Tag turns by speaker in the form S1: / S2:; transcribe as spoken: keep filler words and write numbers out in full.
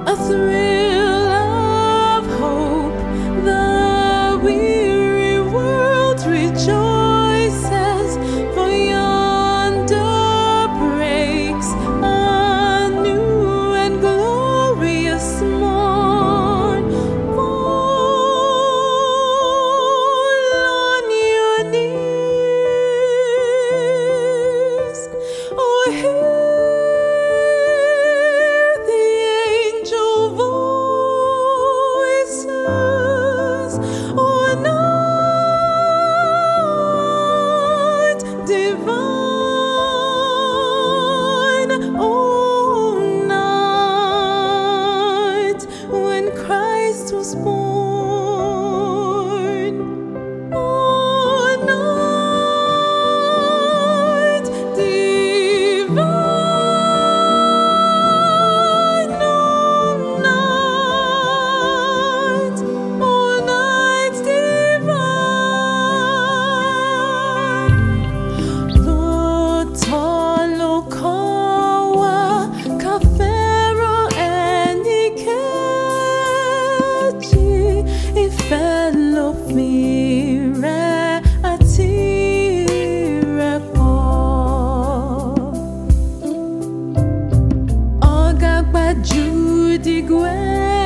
S1: a thrill of hope. The weary world rejoices, for yonder breaks a new and glorious morn. Fall on your knees, or hear the angel voices, or night divine, oh night when Christ was born, oh night divine, oh night, oh night divine. Lotalokawa kafero enikeji ifelofire atirepo. Ogagba judigwe